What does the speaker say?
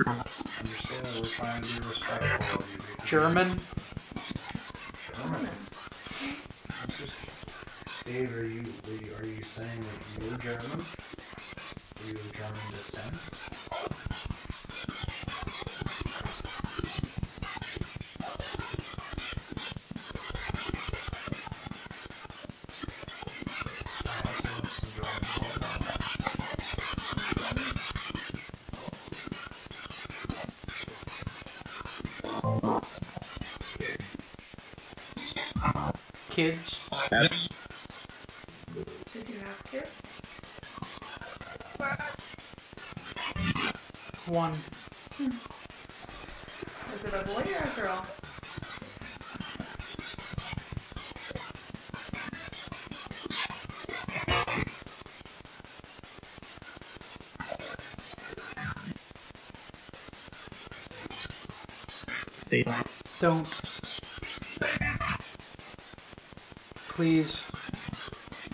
Understand that we're trying to be respectful of you. German? German. Interesting. Dave, are you saying that you're German? Are you of German descent? I also have some German blood. Kids? Did you have kids? One. Was it a boy or a girl? Don't. Please.